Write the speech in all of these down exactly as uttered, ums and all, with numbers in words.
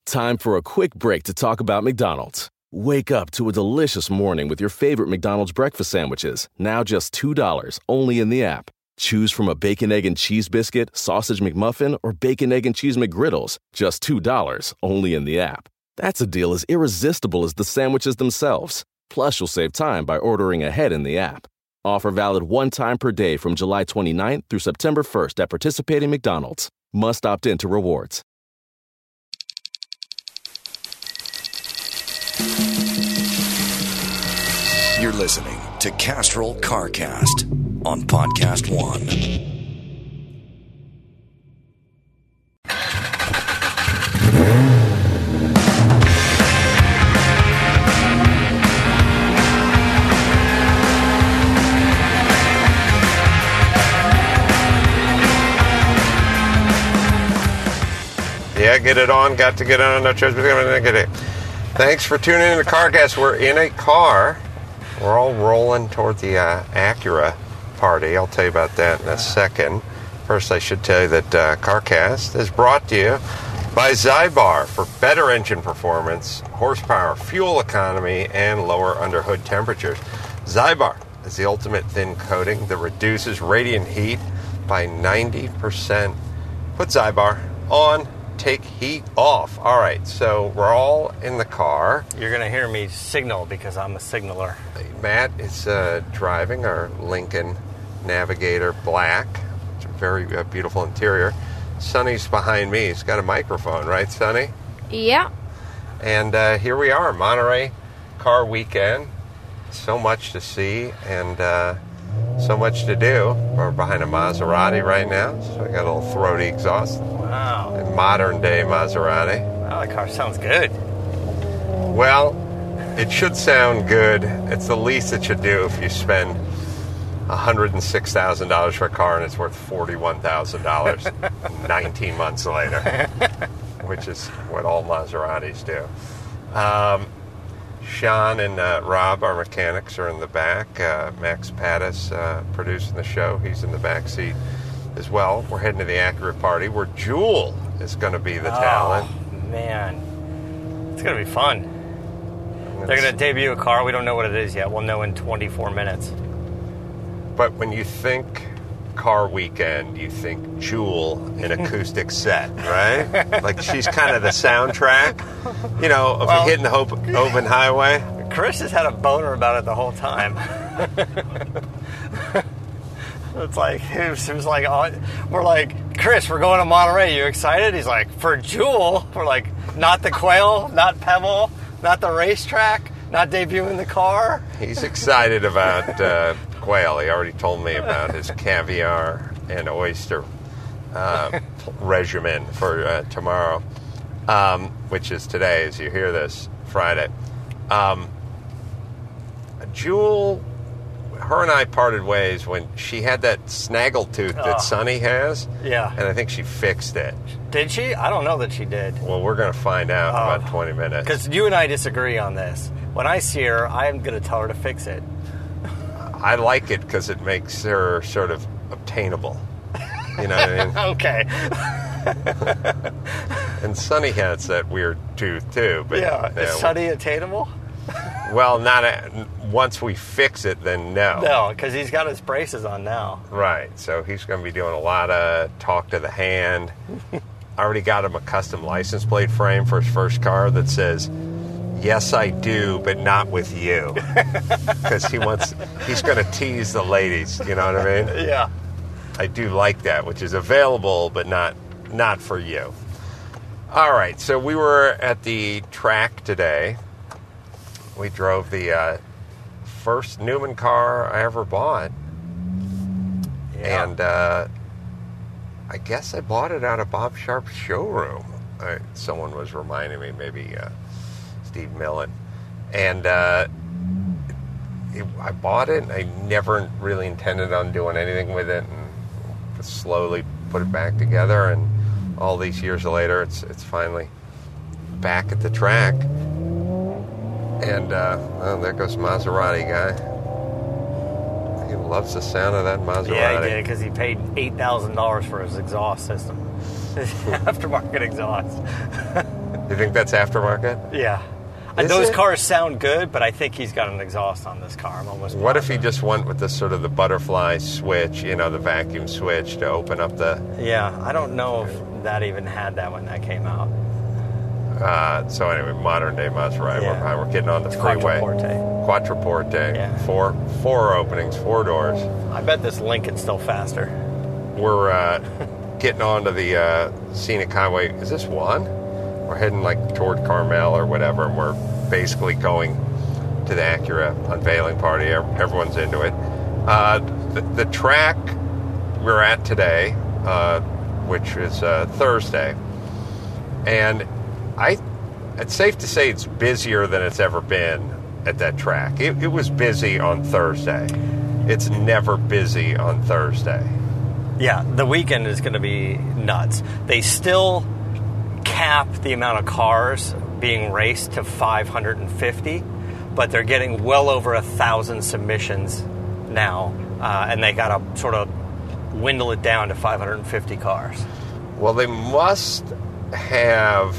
Time for a quick break to talk about McDonald's. Wake up to a delicious morning with your favorite McDonald's breakfast sandwiches, now just two dollars, only in the app. Choose from a bacon, egg, and cheese biscuit, sausage McMuffin, or bacon, egg, and cheese McGriddles, just two dollars, only in the app. That's a deal as irresistible as the sandwiches themselves. Plus, you'll save time by ordering ahead in the app. Offer valid one time per day from July twenty-ninth through September first at participating McDonald's. Must opt in to rewards. You're listening to Castrol CarCast on Podcast One. Yeah, get it on. Got to get on. No choice. Get it. Thanks for tuning in to CarCast. We're in a car. We're all rolling toward the uh, Acura party. I'll tell you about that in a second. First, I should tell you that uh, CarCast is brought to you by Zybar for better engine performance, horsepower, fuel economy, and lower underhood temperatures. Zybar is the ultimate thin coating that reduces radiant heat by ninety percent. Put Zybar on. Take heat off. All right, so we're all in the car. You're going to hear me signal because I'm a signaler. Matt is uh, driving our Lincoln Navigator Black. It's a very uh, beautiful interior. Sonny's behind me. He's got a microphone, right, Sonny? Yeah. And uh, here we are, Monterey Car Weekend. So much to see and uh, so much to do. We're behind a Maserati right now, so I got a little throaty exhaust. Wow. A modern day Maserati. Wow, that car sounds good. Well, it should sound good. It's the least it should do if you spend one hundred six thousand dollars for a car and it's worth forty-one thousand dollars nineteen months later, which is what all Maseratis do. Um, Sean and uh, Rob, our mechanics, are in the back. Uh, Max Pattis uh, producing the show. He's in the back seat as well. We're heading to the Acura party where Jewel is going to be the oh, talent. Man. It's going to be fun. They're going to debut a car. We don't know what it is yet. We'll know in twenty-four minutes. But when you think car weekend, you think Jewel in acoustic set, right? Like she's kind of the soundtrack, you know, of well, hitting the Hope, open highway. Chris has had a boner about it the whole time. It's like, it was, it was like, oh, we're like, Chris, we're going to Monterey. You excited? He's like, for Jewel? We're like, not the Quail, not Pebble, not the racetrack, not debuting the car. He's excited about uh, Quail. He already told me about his caviar and oyster uh, regimen for uh, tomorrow, um, which is today, as you hear this, Friday. Um, Jewel, her and I parted ways when she had that snaggletooth that oh. Sonny has. Yeah. And I think she fixed it. Did she? I don't know that she did. Well, we're going to find out in oh. about twenty minutes. Because you and I disagree on this. When I see her, I'm going to tell her to fix it. I like it because it makes her sort of obtainable. You know what I mean? Okay. And Sonny has that weird tooth, too. But, yeah. you know, Is Sonny attainable? Well, not a, once we fix it, then no. No, because he's got his braces on now. Right. So he's going to be doing a lot of talk to the hand. I already got him a custom license plate frame for his first car that says, "Yes, I do, but not with you." Because he wants, he's going to tease the ladies. You know what I mean? Yeah. I do like that, which is available, but not not for you. All right. So we were at the track today. We drove the uh, first Newman car I ever bought. Yeah. And uh, I guess I bought it out of Bob Sharp's showroom. I, someone was reminding me, maybe uh, Steve Millen. And uh, it, I bought it, and I never really intended on doing anything with it, and just slowly put it back together. And all these years later, it's it's finally back at the track. And, uh, well, there goes Maserati guy. He loves the sound of that Maserati. Yeah, he did, because he paid eight thousand dollars for his exhaust system. His aftermarket exhaust. You think that's aftermarket? Yeah. And Is those it? cars sound good, but I think he's got an exhaust on this car. I'm almost What if he positive. just went with the sort of the butterfly switch, you know, the vacuum switch to open up the... Yeah, I don't know if that even had that when that came out. Uh, so anyway, modern day Maserati. Yeah. We're, we're getting on the freeway. Quattroporte. Quattroporte. Yeah. Four, four openings, four doors. I bet this Lincoln's still faster. We're uh, getting onto the uh, scenic highway. Is this one? We're heading like toward Carmel or whatever, and we're basically going to the Acura unveiling party. Everyone's into it. Uh, the, the track we're at today, uh, which is uh, Thursday, and I, it's safe to say it's busier than it's ever been at that track. It, it was busy on Thursday. It's never busy on Thursday. Yeah, the weekend is going to be nuts. They still cap the amount of cars being raced to five hundred fifty, but they're getting well over a thousand submissions now, uh, and they got to sort of dwindle it down to five hundred fifty cars. Well, they must have.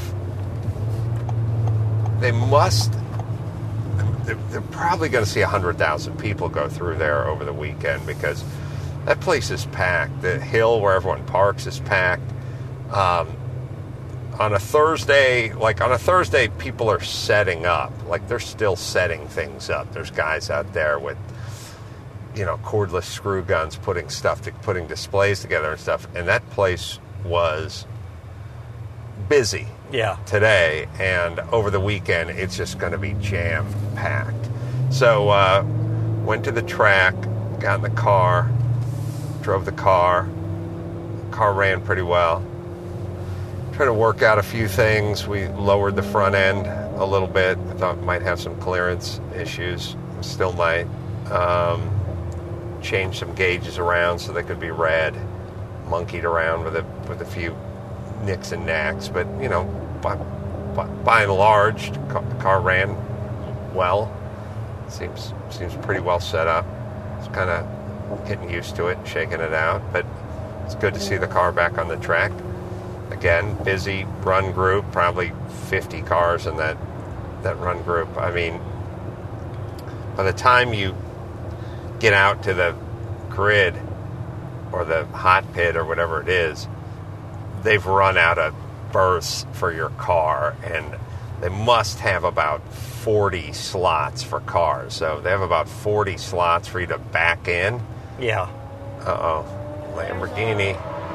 They must. They're, they're probably going to see one hundred thousand people go through there over the weekend because that place is packed. The hill where everyone parks is packed. Um, on a Thursday, like on a Thursday, people are setting up. Like they're still setting things up. There's guys out there with, you know, cordless screw guns putting stuff, to, putting displays together and stuff. And that place was busy. Yeah. Today, and over the weekend, it's just going to be jam-packed. So, uh, went to the track, got in the car, drove the car. Car ran pretty well. Tried to work out a few things. We lowered the front end a little bit. I thought it might have some clearance issues. Still might. Um, changed some gauges around so they could be read. Monkeyed around with a with a few nicks and knacks, but you know, by, by, by and large, the car ran well. Seems seems pretty well set up. It's kind of getting used to it, shaking it out, but it's good to see the car back on the track. Again, busy run group, probably fifty cars in that that run group. I mean, by the time you get out to the grid or the hot pit or whatever it is, they've run out of berths for your car, and they must have about forty slots for cars. So they have about forty slots for you to back in. Yeah. Uh-oh. Lamborghini.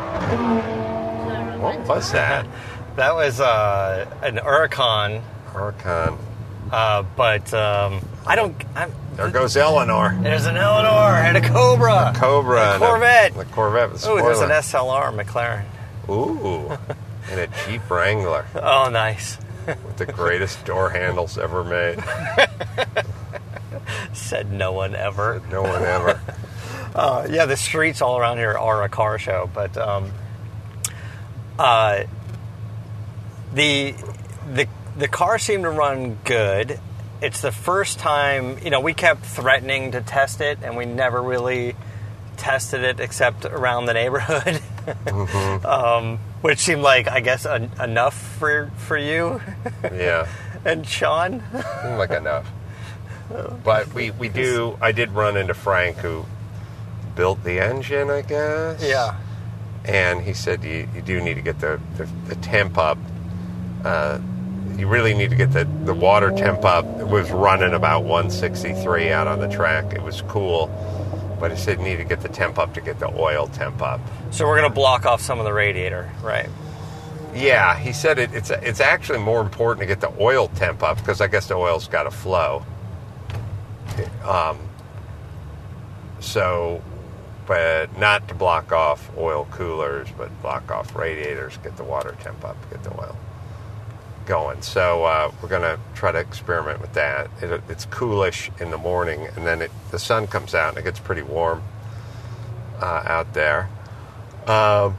What was that? That was uh, an Huracan, Huracan. uh, but um, I don't... I'm, There goes Eleanor. There's an Eleanor and a Cobra. Cobra. A and a- Corvette. The Corvette with Oh, there's an spoiler. S L R McLaren. Ooh. And a Jeep Wrangler Oh, nice. with the greatest door handles ever made. Said no one ever. No one ever. Uh, yeah, the streets all around here are a car show, but um, uh, the the the car seemed to run good. It's the first time, you know, we kept threatening to test it, and we never really tested it except around the neighborhood, Mm-hmm. um, which seemed like, I guess, en- enough for for you Yeah. and Sean. Seemed like enough. But we, we do, I did run into Frank, who built the engine, I guess. Yeah. And he said you, you do need to get the, the, the temp up. Uh, you really need to get the, the water temp up. It was running about one sixty-three out on the track. It was cool. But he said you need to get the temp up to get the oil temp up. So we're going to block off some of the radiator, right? Yeah, he said it, it's it's actually more important to get the oil temp up because I guess the oil's got to flow. Um. So, but not to block off oil coolers, but block off radiators, get the water temp up, get the oil going. So uh, we're going to try to experiment with that. It, it's coolish in the morning, and then it, the sun comes out, and it gets pretty warm uh, out there. Um,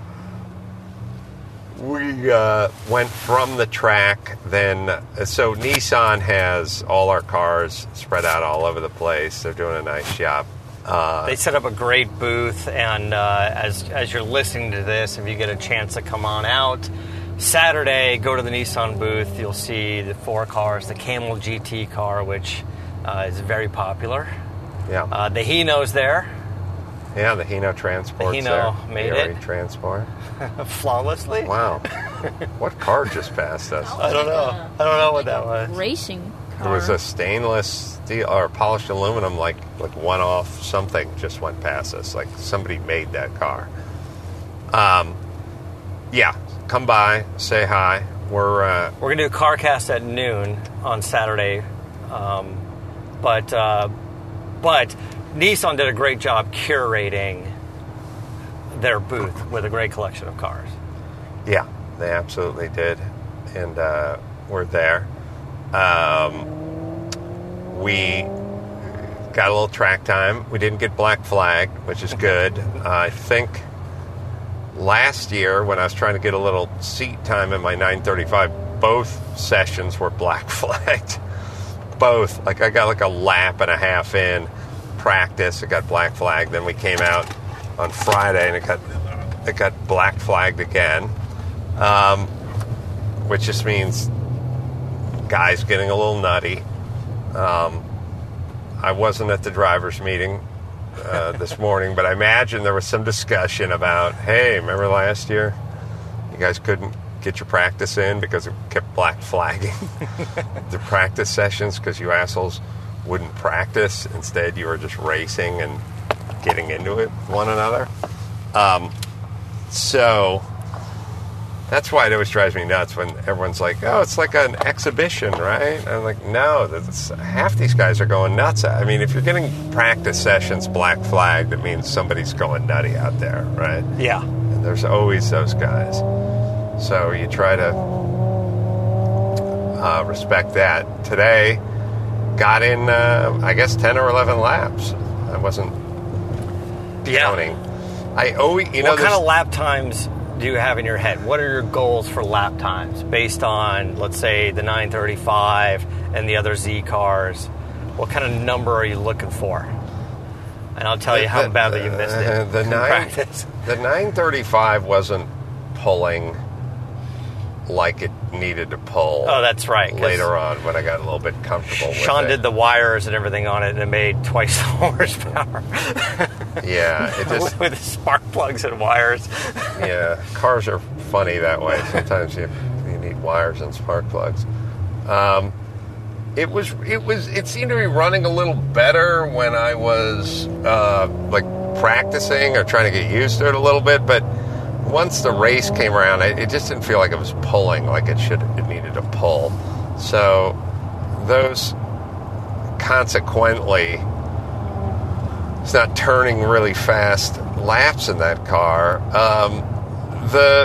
we uh, went from the track, then, so Nissan has all our cars spread out all over the place. They're doing a nice job. Uh, They set up a great booth, and uh, as as you're listening to this, if you get a chance to come on out, Saturday, go to the Nissan booth. You'll see the four cars, the Camel G T car, which uh, is very popular. Yeah. Uh, the Hino's there. Yeah, the Hino Transport's The there. Hino made the it. Transport. Flawlessly. Wow. What car just passed us? I don't know. I don't know what that was. Racing car. There was a stainless steel or polished aluminum, like like one-off something just went past us. Like somebody made that car. Um, yeah. Come by, say hi. We're uh, We're gonna do a CarCast at noon on Saturday, um, but uh, but Nissan did a great job curating their booth with a great collection of cars. yeah, they absolutely did, and uh, we're there. Um, we got a little track time. We didn't get black flagged, which is good. uh, I think last year when I was trying to get a little seat time in my nine thirty-five, both sessions were black flagged. Both. Like I got like a lap and a half in practice, it got black flagged. Then we came out on Friday and it got it got black flagged again, um, which just means guys getting a little nutty. Um, I wasn't at the driver's meeting uh, this morning, but I imagine there was some discussion about, hey, remember last year you guys couldn't get your practice in because it kept black flagging the practice sessions because you assholes wouldn't practice. Instead, you were just racing and getting into it with one another. Um, so that's why it always drives me nuts when everyone's like, oh, it's like an exhibition, right? And I'm like, no, that's, half these guys are going nuts. I mean, if you're getting practice sessions black flagged, it means somebody's going nutty out there, right? Yeah. And there's always those guys. So you try to uh, respect that. Today, got in, uh, I guess, ten or eleven laps. I wasn't Yeah. counting. I always, you know, What kind there's- of lap times do you have in your head? What are your goals for lap times based on, let's say, the nine thirty-five and the other Z cars? What kind of number are you looking for? And I'll tell you how the- badly you missed uh, it. The in nine, practice. the nine thirty-five wasn't pulling like it needed to pull. Oh, that's right, 'cause Later on, when I got a little bit comfortable Sean with it. did the wires and everything on it, and it made twice the horsepower. Yeah, it just with spark plugs and wires. yeah. Cars are funny that way. Sometimes you you need wires and spark plugs. Um, it was it was it seemed to be running a little better when I was uh, like practicing or trying to get used to it a little bit, but once the race came around, it just didn't feel like it was pulling like it should. It needed to pull. So those consequently, it's not turning really fast laps in that car. Um, the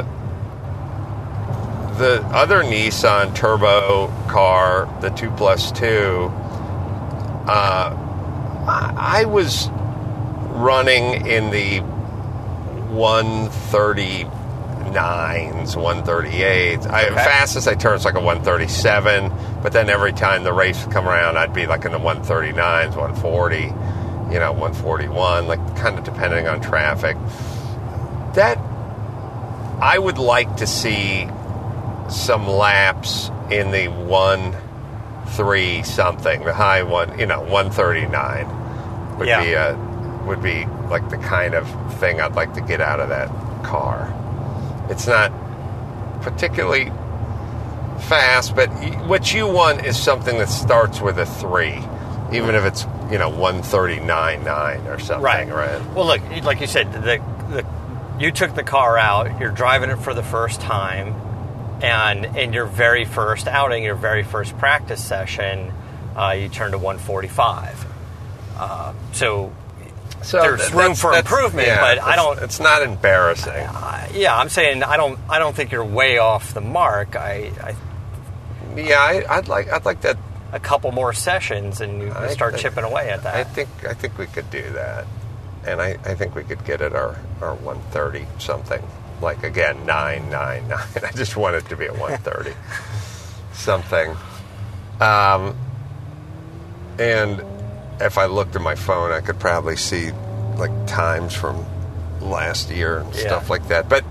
the other Nissan turbo car, the two plus two, uh, I, I was running in the one thirty-nines, one thirty-eights. I, Okay. Fastest I turned is like a one thirty-seven, but then every time the race would come around, I'd be like in the one thirty-nines, one forty, you know, one forty-one, like kind of depending on traffic. That, I would like to see some laps in the one three something, the high one, you know, one thirty-nine would Yeah. be a, would be like the kind of thing I'd like to get out of that car. It's not particularly fast, but what you want is something that starts with a three, even if it's, you know, one thirty-nine nine or something, Right. right? Well, look, like you said, the, the you took the car out. You're driving it for the first time, and in your very first outing, your very first practice session, uh, you turned to one forty-five. Uh, so, So there's th- room that's- for that's- improvement, yeah, but I it's- don't. It's not embarrassing. Uh, yeah, I'm saying I don't. I don't think you're way off the mark. I, I Yeah, I, I'd like I'd like that. a couple more sessions, and you I start think- chipping away at that. I think I think we could do that, and I, I think we could get at our, our one thirty something. Like again, nine nine nine. I just want it to be a one thirty something. Um, and if I looked at my phone, I could probably see like times from last year and Yeah. stuff like that. But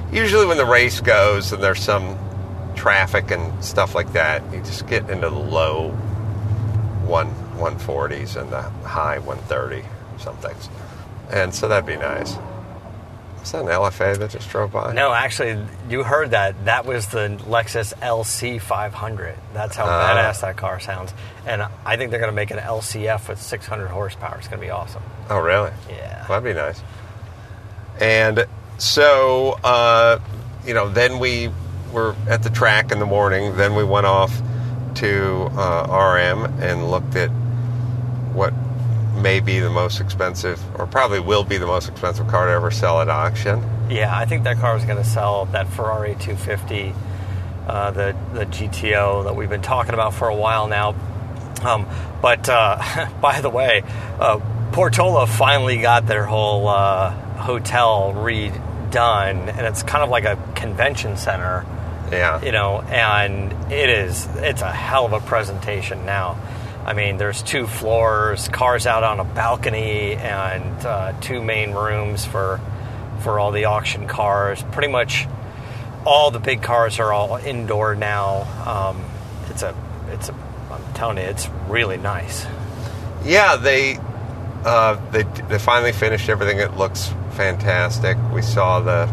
usually when the race goes and there's some traffic and stuff like that, you just get into the low one one forties and the high one thirty somethings, and so that'd be nice. Is that an L F A that just drove by? No, actually, you heard that. That was the Lexus L C five hundred. That's how uh, badass that car sounds. And I think they're going to make an L C F with six hundred horsepower. It's going to be awesome. Oh, really? Yeah. Well, that'd be nice. And so, uh, you know, then we were at the track in the morning. Then we went off to uh, R M and looked at what may be the most expensive, or probably will be the most expensive car to ever sell at auction. Yeah, I think that car is going to sell, that Ferrari two fifty, uh, the the G T O that we've been talking about for a while now. Um, but uh, by the way, uh, Portola finally got their whole uh, hotel redone, and it's kind of like a convention center. Yeah, you know, and it is it's a hell of a presentation now. I mean, there's two floors, cars out on a balcony, and uh, two main rooms for for all the auction cars. Pretty much all the big cars are all indoor now. Um, it's a, it's a, I'm telling you, it's really nice. Yeah, they uh, they they finally finished everything. It looks fantastic. We saw the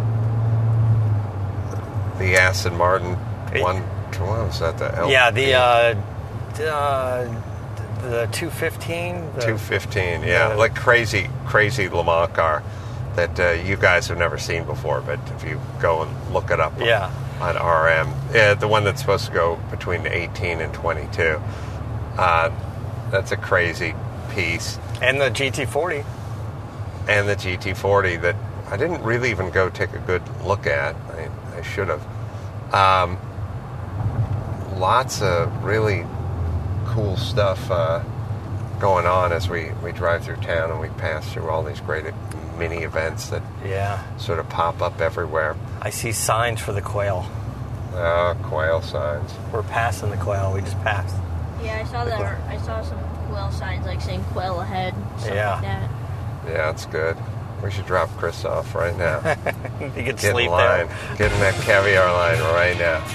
the Aston Martin one. What was that? The L- yeah, the. Uh, uh, The two fifteen? The, two fifteen, yeah. The, like crazy, crazy Le Mans car that uh, you guys have never seen before, but if you go and look it up yeah. on, on R M, yeah, the one that's supposed to go between eighteen and twenty-two, uh, that's a crazy piece. And the G T forty. And the G T forty that I didn't really even go take a good look at. I, I should have. Um, lots of really cool stuff uh, going on as we, we drive through town and we pass through all these great mini events that yeah. sort of pop up everywhere. I see signs for the quail. Uh, quail signs. We're passing the quail. We just passed. Yeah, I saw that. I saw some quail signs like saying quail ahead, stuff yeah. like that. Yeah, that's good. We should drop Chris off right now. He can Get sleep in line. there. Get in that caviar line right now.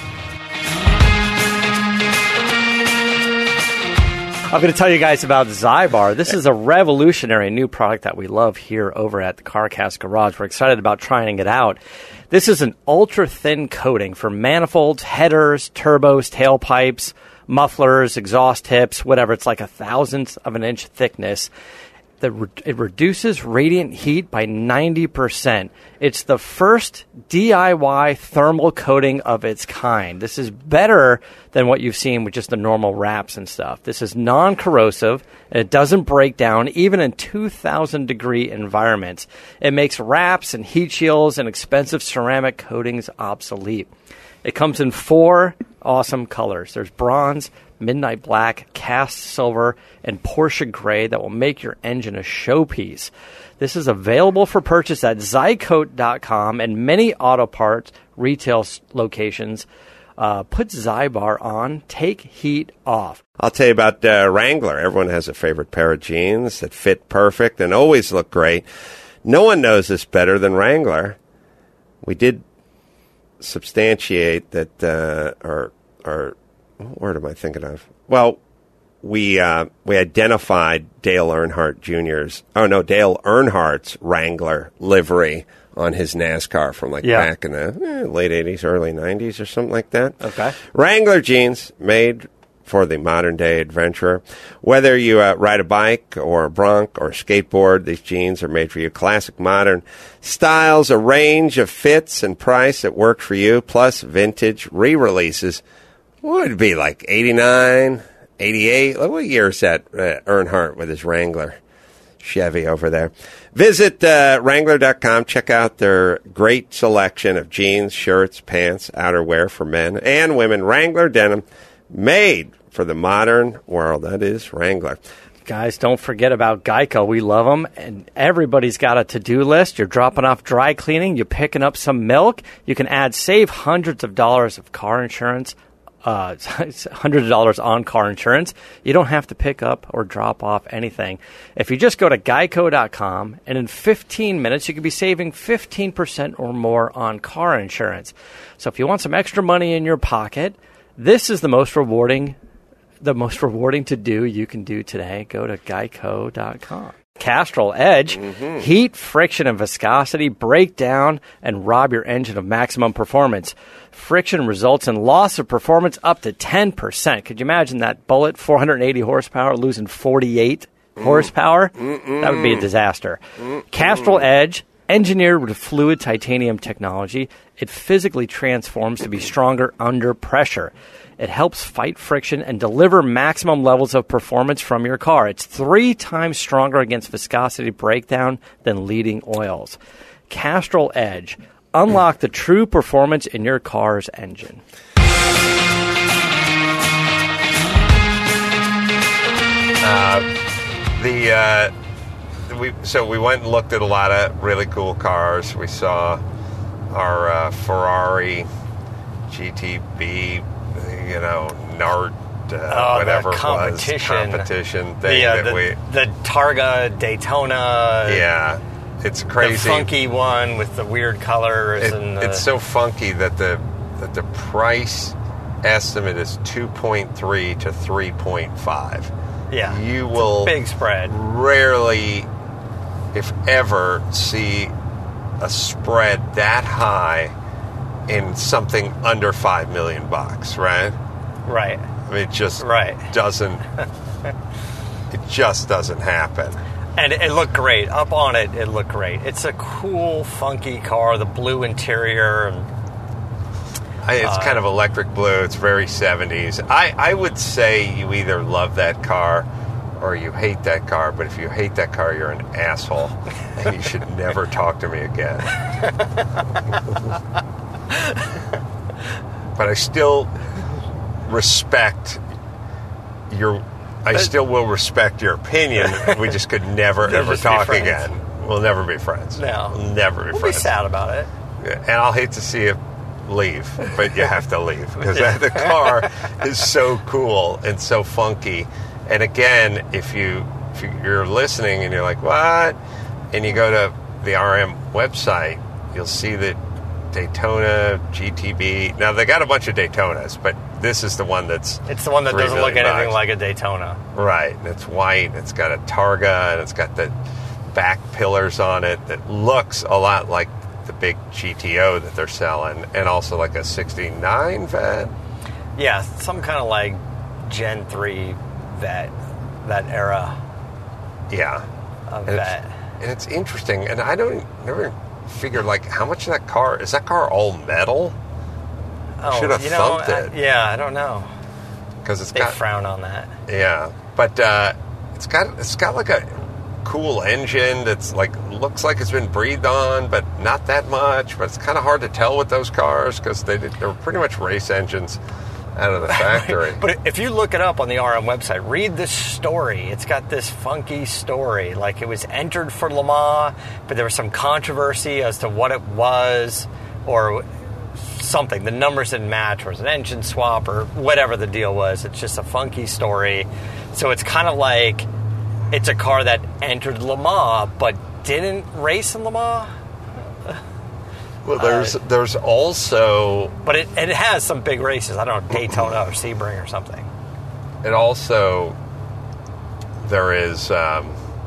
I'm going to tell you guys about Zybar. This is a revolutionary new product that we love here over at the CarCast Garage. We're excited about trying it out. This is an ultra-thin coating for manifolds, headers, turbos, tailpipes, mufflers, exhaust tips, whatever. It's like a thousandth of an inch thickness. The re- it reduces radiant heat by ninety percent. It's the first D I Y thermal coating of its kind. This is better than what you've seen with just the normal wraps and stuff. This is non-corrosive, and it doesn't break down even in two thousand degree environments. It makes wraps and heat shields and expensive ceramic coatings obsolete. It comes in four awesome colors. There's bronze, midnight black, cast silver, and Porsche gray that will make your engine a showpiece. This is available for purchase at zycoat dot com and many auto parts retail locations. Uh, put Zybar on, take heat off. I'll tell you about uh, Wrangler. Everyone has a favorite pair of jeans that fit perfect and always look great. No one knows this better than Wrangler. We did substantiate that, uh, or, or what word am I thinking of? Well, we uh, we identified Dale Earnhardt Junior's, oh no, Dale Earnhardt's Wrangler livery on his NASCAR from like yeah. back in the eh, late eighties, early nineties or something like that. Okay. Wrangler jeans made for the modern-day adventurer. Whether you uh, ride a bike or a bronc or a skateboard, these jeans are made for you. Classic modern styles, a range of fits and price that work for you, plus vintage re-releases. What would it be, like eighty-nine, eighty-eight? What year is that uh, Earnhardt with his Wrangler Chevy over there? Visit uh, Wrangler dot com. Check out their great selection of jeans, shirts, pants, outerwear for men and women. Wrangler denim, made for the modern world. That is Wrangler. Guys, don't forget about Geico. We love them, and everybody's got a to-do list. You're dropping off dry cleaning. You're picking up some milk. You can add, save hundreds of dollars of car insurance uh, hundreds of dollars on car insurance. You don't have to pick up or drop off anything. If you just go to geico dot com, and in fifteen minutes, you could be saving fifteen percent or more on car insurance. So if you want some extra money in your pocket, this is the most rewarding, the most rewarding to do you can do today. Go to geico dot com. Castrol Edge, mm-hmm. Heat, friction, and viscosity break down and rob your engine of maximum performance. Friction results in loss of performance up to ten percent. Could you imagine that bullet, four hundred eighty horsepower, losing forty-eight mm. horsepower? Mm-mm. That would be a disaster. Mm-mm. Castrol Edge, engineered with fluid titanium technology, it physically transforms to be stronger under pressure. It helps fight friction and deliver maximum levels of performance from your car. It's three times stronger against viscosity breakdown than leading oils. Castrol Edge. Unlock the true performance in your car's engine. Uh, the uh, we so we went and looked at a lot of really cool cars. We saw our uh, Ferrari G T B. You know, Nart, uh, oh, whatever the competition. it was, competition thing the, uh, that the, we... The Targa Daytona. Yeah, it's crazy. The funky one with the weird colors. It, and the, it's so funky that the that the price estimate is two point three to three point five. Yeah, you will big spread. Rarely, if ever, see a spread that high in something under five million bucks, right? Right. I mean, it just right. doesn't. It just doesn't happen. And it, it looked great. Up on it, it looked great. It's a cool, funky car. The blue interior. And, I, it's uh, kind of electric blue. It's very seventies. I, I would say you either love that car or you hate that car. But if you hate that car, you're an asshole, and you should never talk to me again. But I still respect your. I still will respect your opinion. We just could never ever talk again. We'll never be friends. No, we'll never be we'll friends. Be sad about it. Yeah, and I'll hate to see you leave, but you have to leave because the car is so cool and so funky. And again, if you if you're listening and you're like, what? And you go to the R M website, you'll see that Daytona, G T B. Now, they got a bunch of Daytonas, but this is the one that's... It's the one that doesn't look anything bucks. like a Daytona. Right. And it's white. It's got a Targa, and it's got the back pillars on it that looks a lot like the big G T O that they're selling, and also like a sixty-nine Vet. Yeah, some kind of like Gen three Vet, that era. Yeah. Of and Vet. It's, and it's interesting, and I don't never... figure like how much of that car is that car all metal? Oh, should have you know, thumped it. I, yeah, I don't know. Because it's they got frown on that. Yeah, but uh, it's got it's got like a cool engine that's like looks like it's been breathed on, but not that much. But it's kind of hard to tell with those cars because they they're pretty much race engines out of the factory. But if you look it up on the R M website, read this story. It's got this funky story. Like it was entered for Le Mans, but there was some controversy as to what it was or something. The numbers didn't match, or it was an engine swap, or whatever the deal was. It's just a funky story. So it's kind of like it's a car that entered Le Mans, but didn't race in Le Mans. Well, there's uh, there's also... But it, it has some big races. I don't know, Daytona or Sebring or something. It also... There is... Um,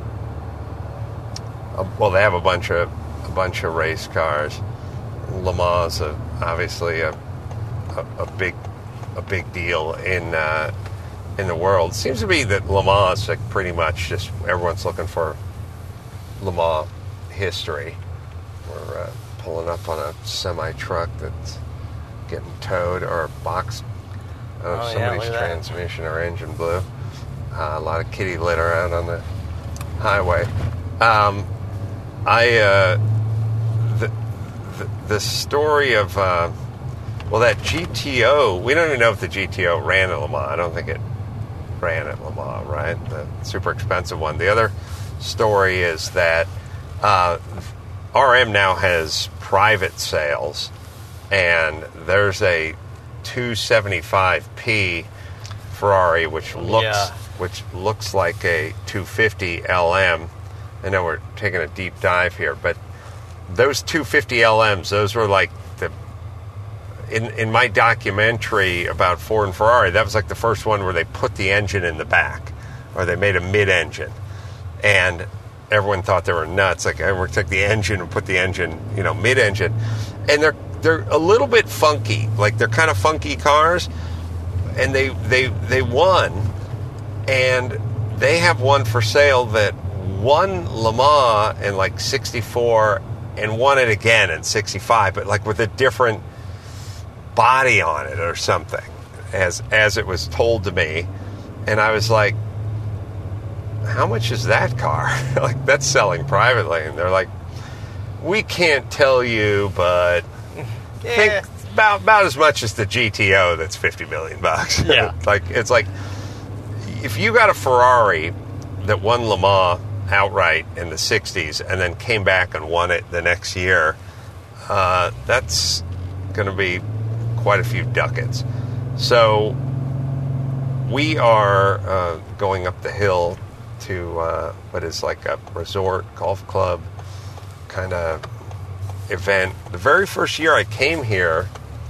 a, well, they have a bunch of a bunch of race cars. Le Mans is a, obviously a, a a big a big deal in uh, in the world. It seems to be that Le Mans is like pretty much just everyone's looking for Le Mans history. We're uh, pulling up on a semi-truck that's getting towed, or a box of oh, somebody's yeah, transmission or engine blew. Uh, a lot of kitty litter out on the highway. Um, I, uh, the, the, the story of, uh, well, that G T O, we don't even know if the G T O ran at Le Mans. I don't think it ran at Le Mans, right? The super expensive one. The other story is that uh, R M now has private sales, and there's a two seventy-five P Ferrari, which looks Yeah. which looks like a two fifty L M. I know we're taking a deep dive here, but those two fifty L Ms, those were like the in in my documentary about Ford and Ferrari, that was like the first one where they put the engine in the back, or they made a mid-engine, and everyone thought they were nuts. Like, I would take the engine and put the engine, you know, mid-engine, and they're they're a little bit funky. Like, they're kind of funky cars, and they they they won, and they have one for sale that won Le Mans in like sixty-four and won it again in sixty-five, but like with a different body on it or something, as as it was told to me. And I was like, how much is that car? Like, that's selling privately. And they're like, we can't tell you, but Yeah. think about about as much as the G T O that's fifty million bucks. Yeah. Like, it's like, if you got a Ferrari that won Le Mans outright in the sixties and then came back and won it the next year, uh, that's going to be quite a few ducats. So we are uh, going up the hill to uh, what is like a resort golf club kind of event. The very first year I came here,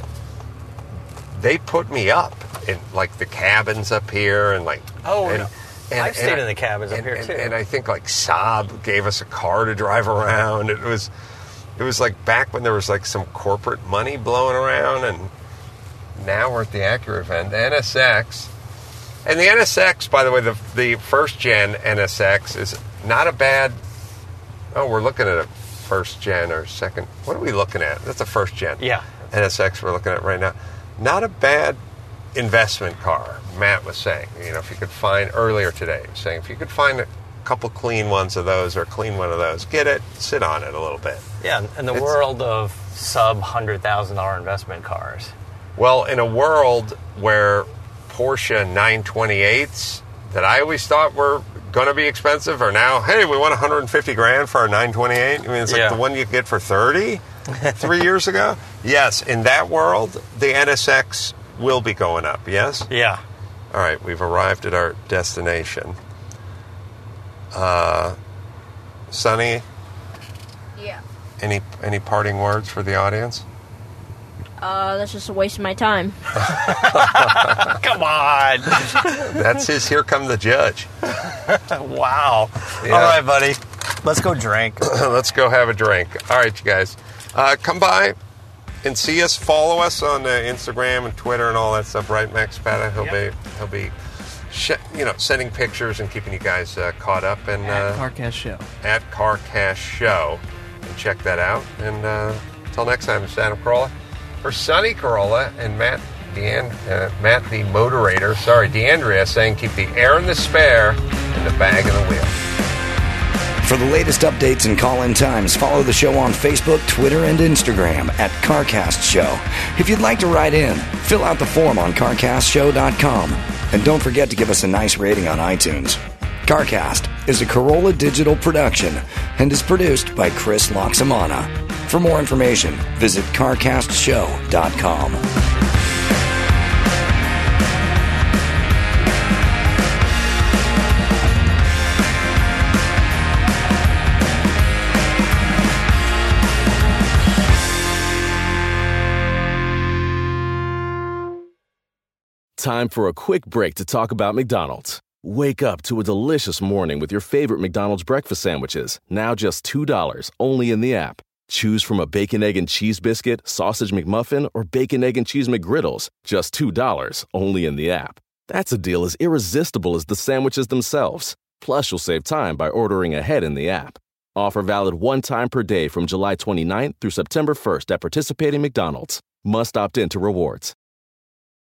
they put me up in like the cabins up here, and like Oh, and, no. and- I've stayed and in the cabins up and- here, and- too. And I think like Saab gave us a car to drive around. It was it was like back when there was like some corporate money blowing around, and now we're at the Acura event, the N S X. And the N S X, by the way, the the first gen N S X is not a bad. Oh, we're looking at a first gen or second. What are we looking at? That's a first gen. Yeah. N S X we're looking at right now. Not a bad investment car. Matt was saying, you know, if you could find earlier today, he was saying if you could find a couple clean ones of those or a clean one of those, get it, sit on it a little bit. Yeah, in the It's- world of sub one hundred thousand dollars investment cars. Well, in a world where Porsche nine twenty-eights that I always thought were going to be expensive are now, hey, we want one hundred fifty grand for our nine twenty-eight. I mean, it's like Yeah. the one you get for thirty three years ago. Yes, in that world, the N S X will be going up, yes? Yeah. All right, we've arrived at our destination. Uh, Sonny, Yeah. any any parting words for the audience? Uh, that's just a waste of my time. Come on. That's his Here Come the Judge. Wow. Yeah. All right, buddy. Let's go drink. Let's go have a drink. All right, you guys. Uh, come by and see us. Follow us on uh, Instagram and Twitter and all that stuff, right, Max Spada? He'll Yep. be he'll be sh- you know, sending pictures and keeping you guys uh, caught up. And At uh, CarCast Show. at CarCast Show. And check that out. And uh, until next time, it's Adam Carolla. For Sonny Carolla and Matt Deand- uh, Matt the Moderator, sorry, DeAndrea, saying keep the air in the spare and the bag in the wheel. For the latest updates and call-in times, follow the show on Facebook, Twitter, and Instagram at CarCast Show. If you'd like to write in, fill out the form on car cast show dot com. And don't forget to give us a nice rating on iTunes. CarCast is a Corolla Digital production and is produced by Chris Loxamana. For more information, visit car cast show dot com. Time for a quick break to talk about McDonald's. Wake up to a delicious morning with your favorite McDonald's breakfast sandwiches, now just two dollars, only in the app. Choose from a bacon, egg, and cheese biscuit, sausage McMuffin, or bacon, egg, and cheese McGriddles, just two dollars, only in the app. That's a deal as irresistible as the sandwiches themselves. Plus, you'll save time by ordering ahead in the app. Offer valid one time per day from July twenty-ninth through September first at participating McDonald's. Must opt in to rewards.